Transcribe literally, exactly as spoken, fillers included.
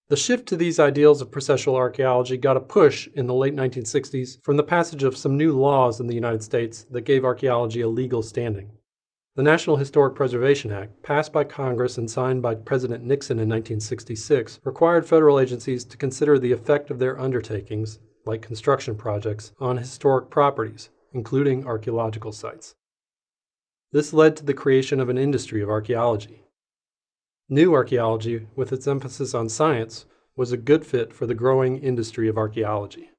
The shift to these ideals of processual archaeology got a push in the late nineteen sixties from the passage of some new laws in the United States that gave archaeology a legal standing. The National Historic Preservation Act, passed by Congress and signed by President Nixon in nineteen sixty-six, required federal agencies to consider the effect of their undertakings, like construction projects, on historic properties, including archaeological sites. This led to the creation of an industry of archaeology. New archaeology, with its emphasis on science, was a good fit for the growing industry of archaeology.